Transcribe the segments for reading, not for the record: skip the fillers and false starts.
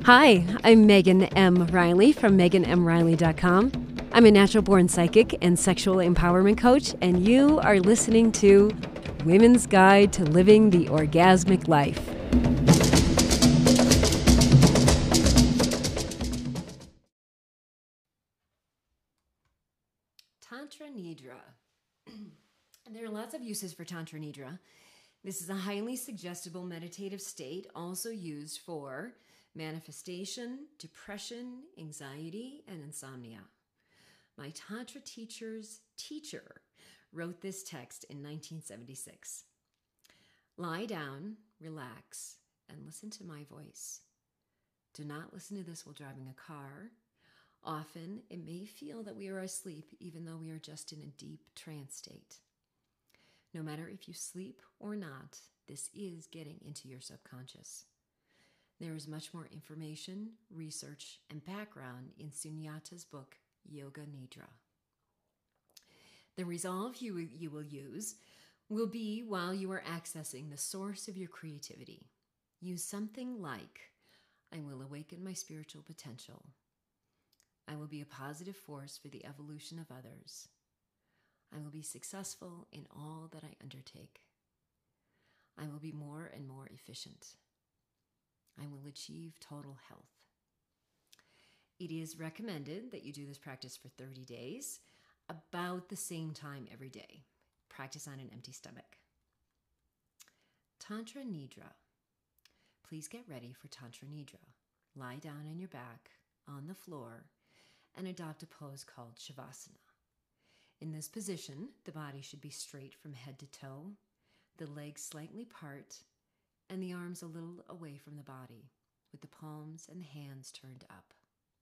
Hi, I'm Megan M. Riley from meganmriley.com. I'm a natural-born psychic and sexual empowerment coach, and you are listening to Women's Guide to Living the Orgasmic Life. Tantra Nidra. There are lots of uses for Tantra Nidra. This is a highly suggestible meditative state, also used for manifestation, depression, anxiety, and insomnia. My Tantra teacher's teacher wrote this text in 1976. Lie down, relax, and listen to my voice. Do not listen to this while driving a car. Often, it may feel that we are asleep even though we are just in a deep trance state. No matter if you sleep or not, this is getting into your subconscious. There is much more information, research, and background in Sunyata's book, Yoga Nidra. The resolve you will use will be while you are accessing the source of your creativity. Use something like, I will awaken my spiritual potential. I will be a positive force for the evolution of others. I will be successful in all that I undertake. I will be more and more efficient. I will achieve total health. It is recommended that you do this practice for 30 days, about the same time every day. Practice on an empty stomach. Tantra Nidra. Please get ready for Tantra Nidra. Lie down on your back, on the floor, and adopt a pose called Shavasana. In this position, the body should be straight from head to toe, the legs slightly apart, and the arms a little away from the body, with the palms and the hands turned up.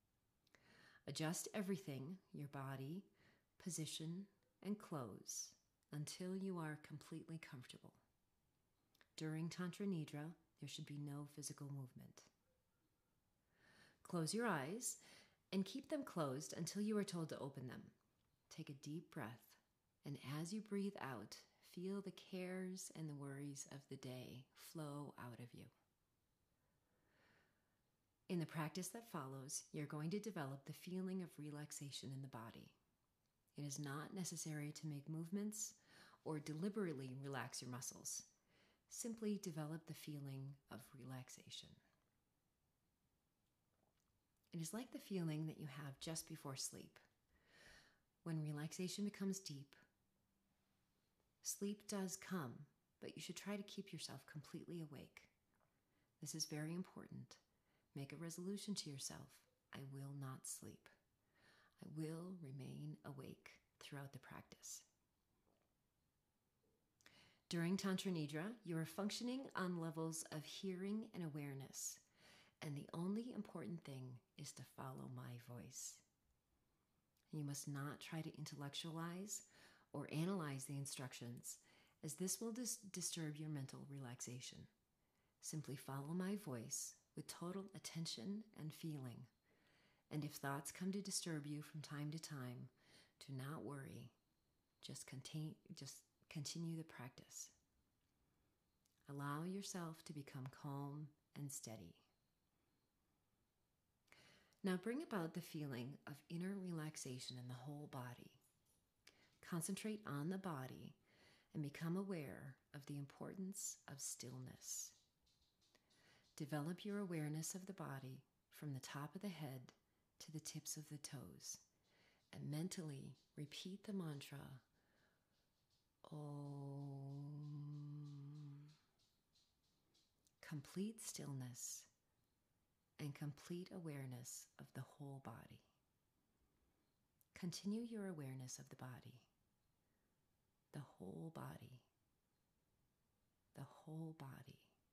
Adjust everything, your body, position, and clothes, until you are completely comfortable. During Tantra Nidra, there should be no physical movement. Close your eyes and keep them closed until you are told to open them. Take a deep breath, and as you breathe out, feel the cares and the worries of the day flow out of you. In the practice that follows, you're going to develop the feeling of relaxation in the body. It is not necessary to make movements or deliberately relax your muscles. Simply develop the feeling of relaxation. It is like the feeling that you have just before sleep. When relaxation becomes deep, sleep does come, but you should try to keep yourself completely awake. This is very important. Make a resolution to yourself. I will not sleep. I will remain awake throughout the practice. During Tantra Nidra, you are functioning on levels of hearing and awareness, and the only important thing is to follow my voice. You must not try to intellectualize or analyze the instructions, as this will disturb your mental relaxation. Simply follow my voice with total attention and feeling. And if thoughts come to disturb you from time to time, do not worry. Just continue the practice. Allow yourself to become calm and steady. Now bring about the feeling of inner relaxation in the whole body. Concentrate on the body and become aware of the importance of stillness. Develop your awareness of the body from the top of the head to the tips of the toes, and mentally repeat the mantra, Om. Complete stillness and complete awareness of the whole body. Continue your awareness of the body, the whole body, the whole body.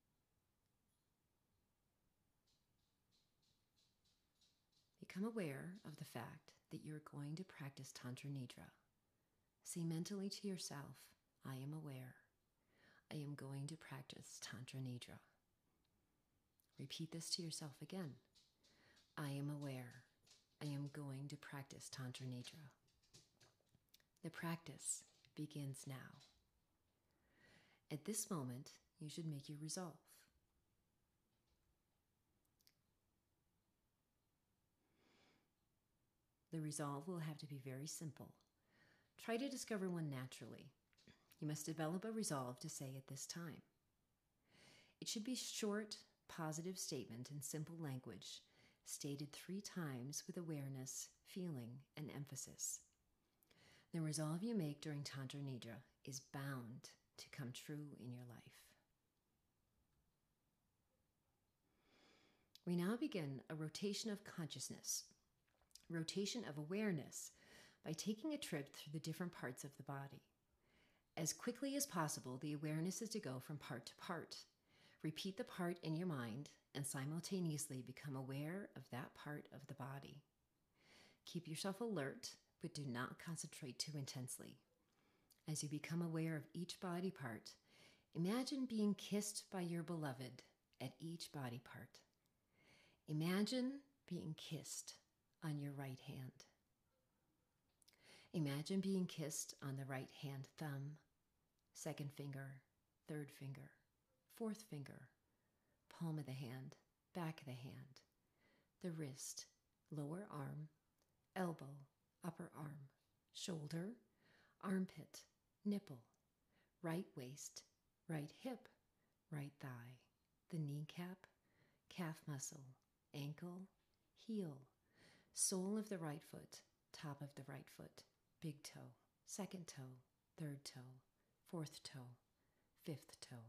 Become aware of the fact that you're going to practice Tantra Nidra. Say mentally to yourself, I am aware. I am going to practice Tantra Nidra. Repeat this to yourself again. I am aware. I am going to practice Tantra Nidra. The practice begins now. At this moment, you should make your resolve. The resolve will have to be very simple. Try to discover one naturally. You must develop a resolve to say at this time. It should be short, positive statement in simple language, stated 3 times with awareness, feeling, and emphasis. The resolve you make during Tantra Nidra is bound to come true in your life. We now begin a rotation of consciousness, rotation of awareness, by taking a trip through the different parts of the body. As quickly as possible, the awareness is to go from part to part. Repeat the part in your mind and simultaneously become aware of that part of the body. Keep yourself alert, but do not concentrate too intensely. As you become aware of each body part, imagine being kissed by your beloved at each body part. Imagine being kissed on your right hand. Imagine being kissed on the right hand thumb, 2nd finger, 3rd finger, 4th finger, palm of the hand, back of the hand, the wrist, lower arm, elbow, upper arm, shoulder, armpit, nipple, right waist, right hip, right thigh, the kneecap, calf muscle, ankle, heel, sole of the right foot, top of the right foot, big toe, 2nd toe, 3rd toe, 4th toe, 5th toe.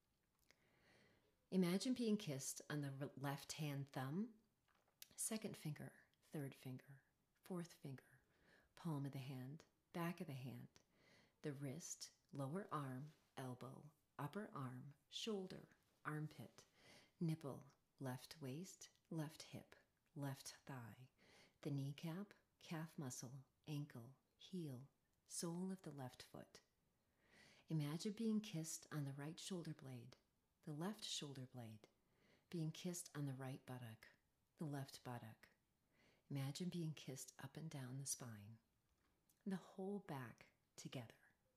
Imagine being kissed on the left hand thumb, 2nd finger, 3rd finger, 4th finger, palm of the hand, back of the hand, the wrist, lower arm, elbow, upper arm, shoulder, armpit, nipple, left waist, left hip, left thigh, the kneecap, calf muscle, ankle, heel, sole of the left foot. Imagine being kissed on the right shoulder blade, the left shoulder blade, being kissed on the right buttock, the left buttock. Imagine being kissed up and down the spine, the whole back together.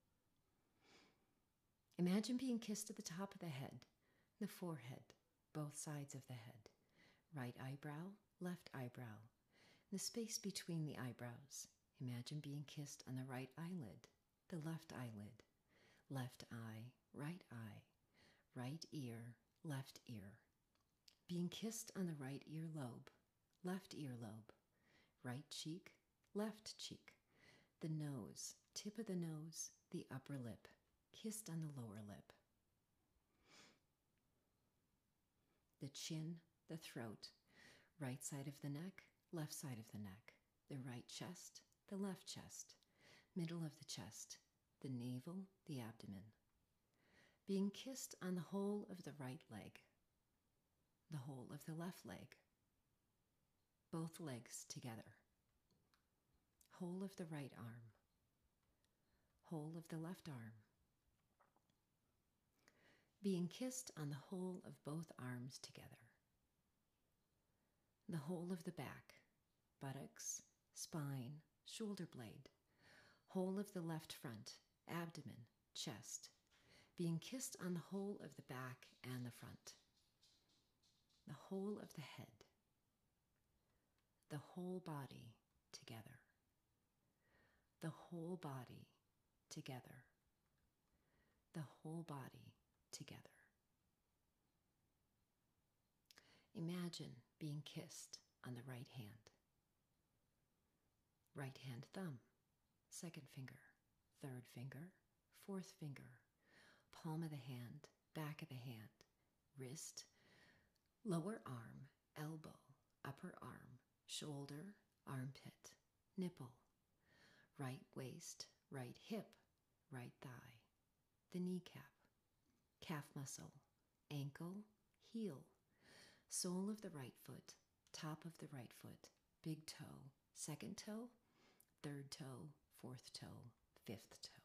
Imagine being kissed at the top of the head, the forehead, both sides of the head, right eyebrow, left eyebrow, the space between the eyebrows. Imagine being kissed on the right eyelid, the left eyelid, left eye, right ear, left ear. Being kissed on the right earlobe, left earlobe, right cheek, left cheek, the nose, tip of the nose, the upper lip, kissed on the lower lip, the chin, the throat, right side of the neck, left side of the neck, the right chest, the left chest, middle of the chest, the navel, the abdomen. Being kissed on the whole of the right leg, the whole of the left leg, both legs together, whole of the right arm, whole of the left arm. Being kissed on the whole of both arms together, the whole of the back, buttocks, spine, shoulder blade, whole of the left front, abdomen, chest, being kissed on the whole of the back and the front, the whole of the head, the whole body together, the whole body together, the whole body together. Imagine being kissed on the right hand thumb, 2nd finger, 3rd finger, 4th finger, palm of the hand, back of the hand, wrist, lower arm, elbow, upper arm, shoulder, armpit, nipple, right waist, right hip, right thigh, the kneecap, calf muscle, ankle, heel, sole of the right foot, top of the right foot, big toe, 2nd toe, 3rd toe, 4th toe, 5th toe.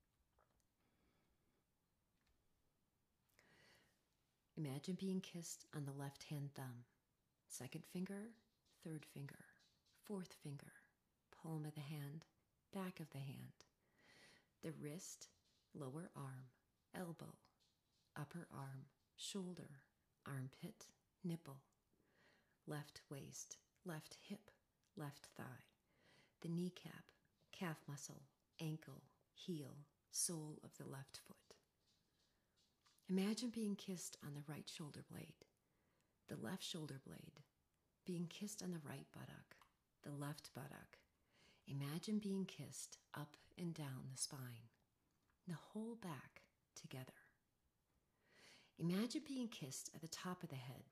Imagine being kissed on the left hand thumb, 2nd finger, 3rd finger, 4th finger, palm of the hand, back of the hand, the wrist, lower arm, elbow, upper arm, shoulder, armpit, nipple, left waist, left hip, left thigh, the kneecap, calf muscle, ankle, heel, sole of the left foot. Imagine being kissed on the right shoulder blade, the left shoulder blade, being kissed on the right buttock, the left buttock. Imagine being kissed up and down the spine, the whole back together. Imagine being kissed at the top of the head,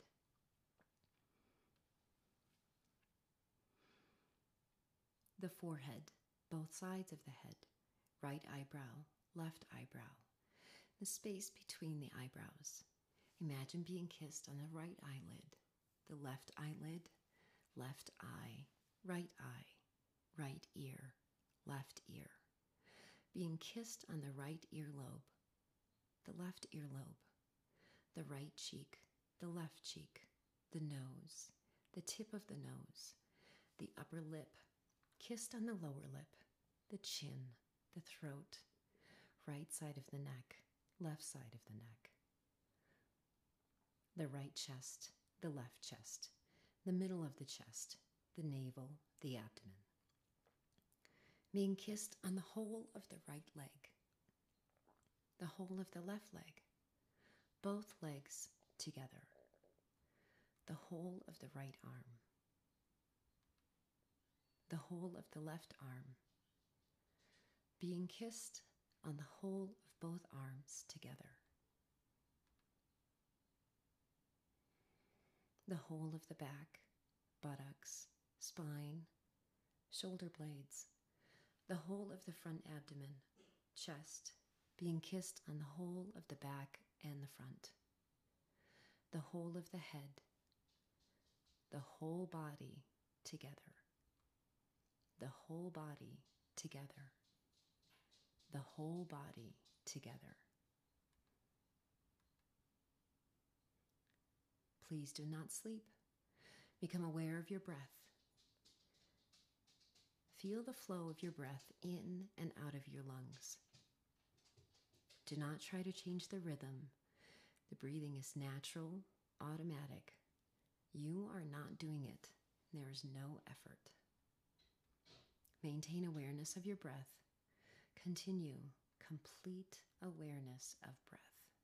the forehead, both sides of the head, right eyebrow, left eyebrow, the space between the eyebrows. Imagine being kissed on the right eyelid, the left eyelid, left eye, right ear, left ear. Being kissed on the right earlobe, the left earlobe, the right cheek, the left cheek, the nose, the tip of the nose, the upper lip, kissed on the lower lip, the chin, the throat, right side of the neck, left side of the neck, the right chest, the left chest, the middle of the chest, the navel, the abdomen. Being kissed on the whole of the right leg, the whole of the left leg, both legs together, the whole of the right arm, the whole of the left arm, being kissed on the whole of both arms together, the whole of the back, buttocks, spine, shoulder blades, the whole of the front abdomen, chest, being kissed on the whole of the back and the front, the whole of the head, the whole body together, the whole body together, the whole body together. Please do not sleep. Become aware of your breath. Feel the flow of your breath in and out of your lungs. Do not try to change the rhythm. The breathing is natural, automatic. You are not doing it. There is no effort. Maintain awareness of your breath. Continue complete awareness of breath.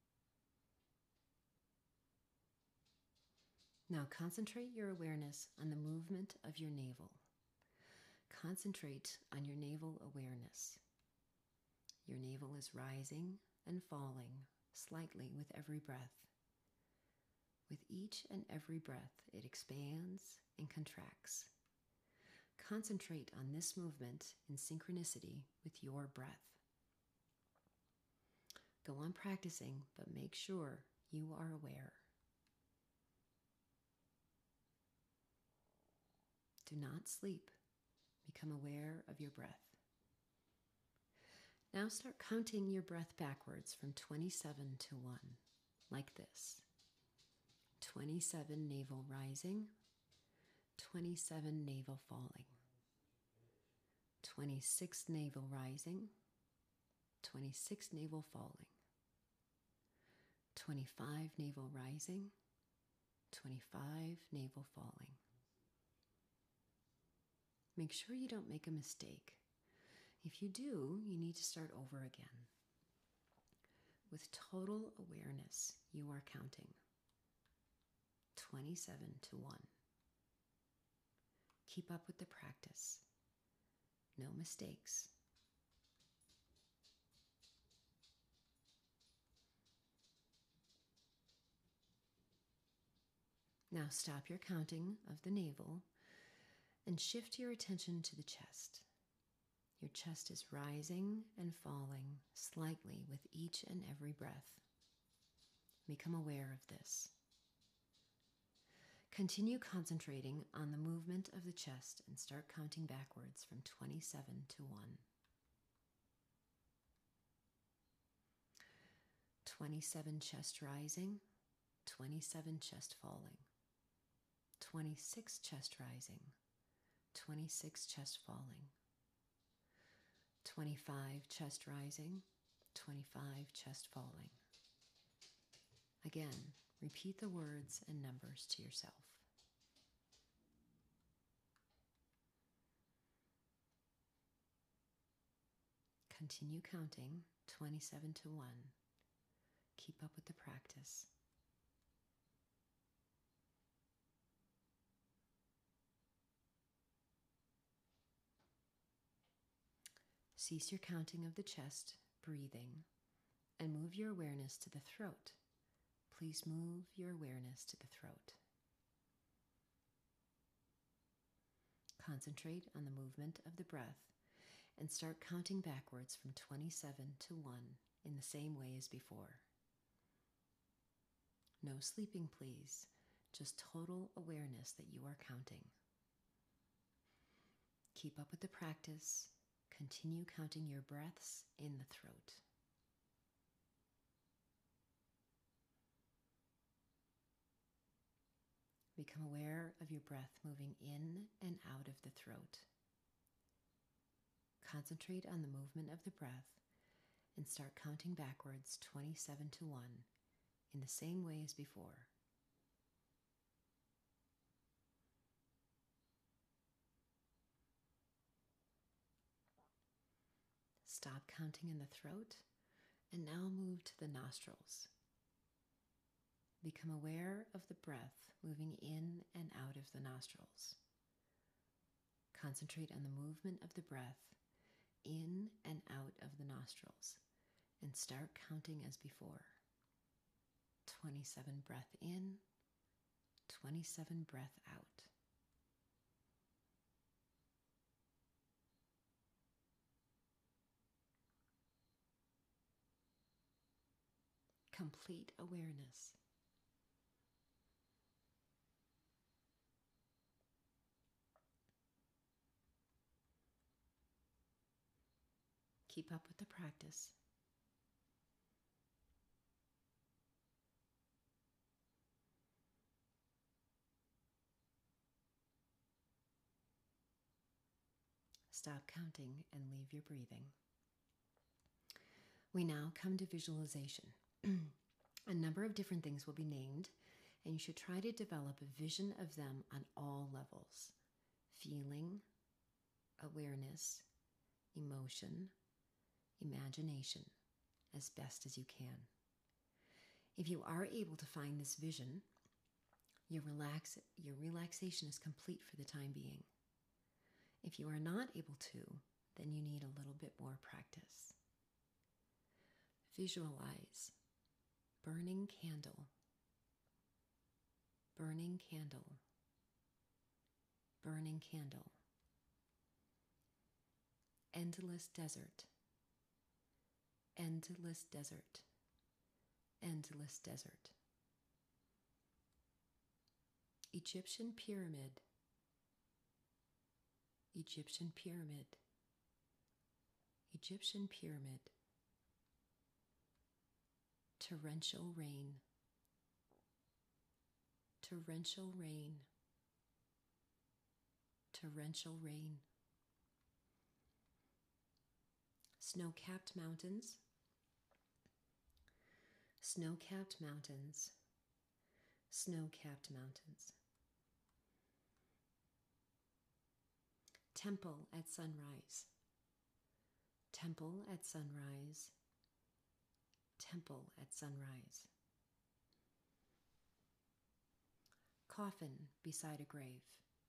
Now concentrate your awareness on the movement of your navel. Concentrate on your navel awareness. Your navel is rising and falling slightly with every breath. With each and every breath, it expands and contracts. Concentrate on this movement in synchronicity with your breath. Go on practicing, but make sure you are aware. Do not sleep. Become aware of your breath. Now start counting your breath backwards from 27 to 1, like this. 27 navel rising, 27 navel falling, 26 navel rising, 26 navel falling, 25 navel rising, 25 navel falling. Make sure you don't make a mistake. If you do, you need to start over again. With total awareness, you are counting 27 to 1. Keep up with the practice. No mistakes. Now stop your counting of the navel and shift your attention to the chest. Your chest is rising and falling slightly with each and every breath. Become aware of this. Continue concentrating on the movement of the chest and start counting backwards from 27 to 1. 27 chest rising, 27 chest falling, 26 chest rising, 26 chest falling, 25 chest rising, 25 chest falling. Again, repeat the words and numbers to yourself. Continue counting 27 to 1. Keep up with the practice. Cease your counting of the chest, breathing, and move your awareness to the throat. Please move your awareness to the throat. Concentrate on the movement of the breath and start counting backwards from 27 to 1 in the same way as before. No sleeping, please. Just total awareness that you are counting. Keep up with the practice. Continue counting your breaths in the throat. Become aware of your breath moving in and out of the throat. Concentrate on the movement of the breath and start counting backwards 27 to 1 in the same way as before. Stop counting in the throat and now move to the nostrils. Become aware of the breath moving in and out of the nostrils. Concentrate on the movement of the breath in and out of the nostrils and start counting as before. 27 breath in, 27 breath out. Complete awareness. Keep up with the practice. Stop counting and leave your breathing. We now come to visualization. A number of different things will be named, and you should try to develop a vision of them on all levels: feeling, awareness, emotion, imagination, as best as you can. If you are able to find this vision, your relaxation is complete for the time being. If you are not able to, then you need a little bit more practice. Visualize burning candle, burning candle, burning candle, endless desert, endless desert, endless desert. Egyptian pyramid, Egyptian pyramid, Egyptian pyramid. Torrential rain, torrential rain, torrential rain. Snow-capped mountains, snow-capped mountains, snow-capped mountains. Temple at sunrise, temple at sunrise, temple at sunrise. Coffin beside a grave,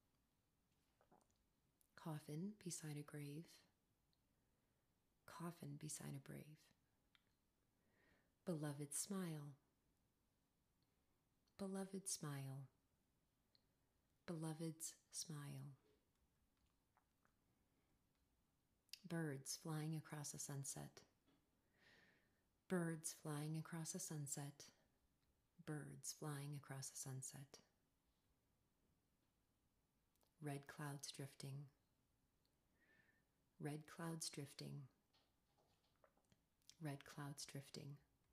coffin beside a grave, coffin beside a grave. Beloved smile, beloved smile, beloved's smile. Birds flying across a sunset, birds flying across a sunset, birds flying across a sunset. Red clouds drifting, red clouds drifting, red clouds drifting.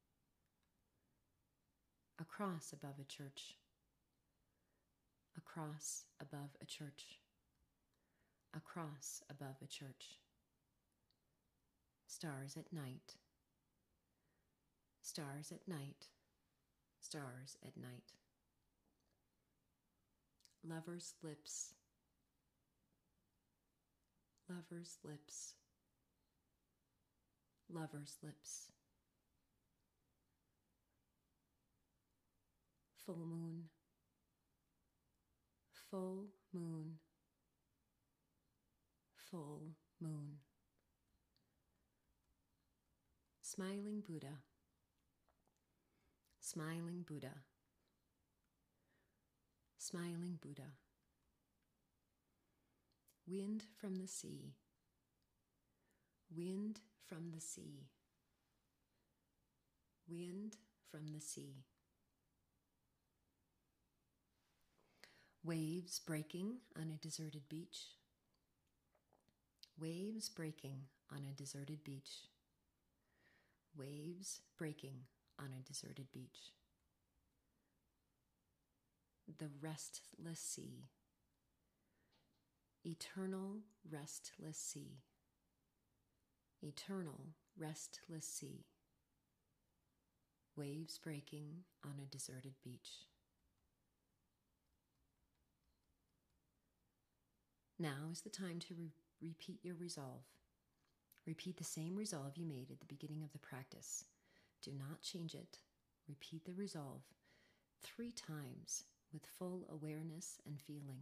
A cross above a church, a cross above a church, a cross above a church. Stars at night, stars at night, stars at night. Lover's lips, lover's lips, lover's lips. Full moon, full moon, full moon. Smiling Buddha, smiling Buddha, smiling Buddha. Wind from the sea, wind from the sea, wind from the sea. Waves breaking on a deserted beach, waves breaking on a deserted beach, waves breaking on a deserted beach. The restless sea, eternal restless sea, eternal restless sea. Waves breaking on a deserted beach. Now is the time to repeat your resolve. Repeat the same resolve you made at the beginning of the practice. Do not change it. Repeat the resolve 3 times with full awareness and feeling.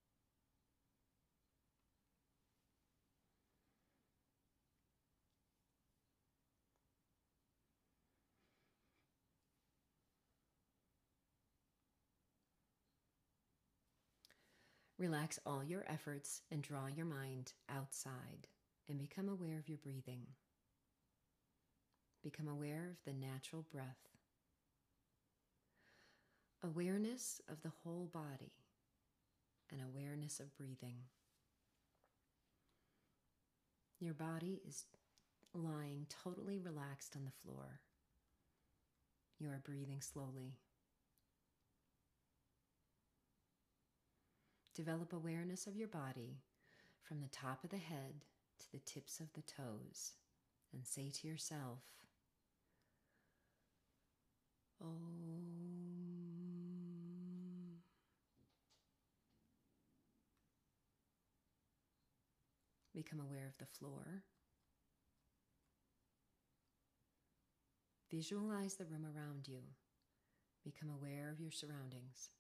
Relax all your efforts and draw your mind outside and become aware of your breathing. Become aware of the natural breath. Awareness of the whole body and awareness of breathing. Your body is lying totally relaxed on the floor. You are breathing slowly. Develop awareness of your body from the top of the head to the tips of the toes and say to yourself, Om. Become aware of the floor. Visualize the room around you. Become aware of your surroundings.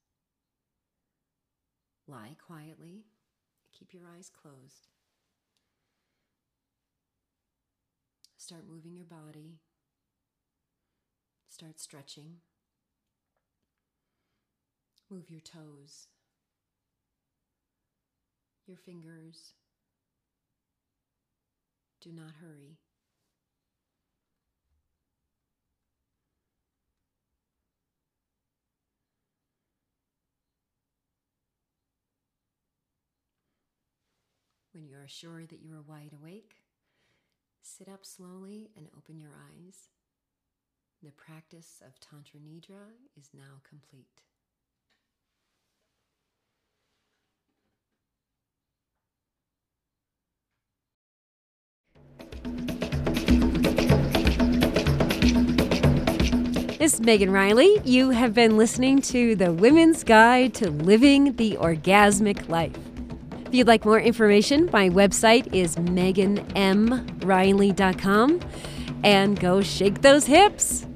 Lie quietly. Keep your eyes closed. Start moving your body. Start stretching. Move your toes, your fingers. Do not hurry. When you are sure that you are wide awake, sit up slowly and open your eyes. The practice of Tantra Nidra is now complete. This is Megan Riley. You have been listening to the Women's Guide to Living the Orgasmic Life. If you'd like more information, my website is meganmriley.com. And go shake those hips.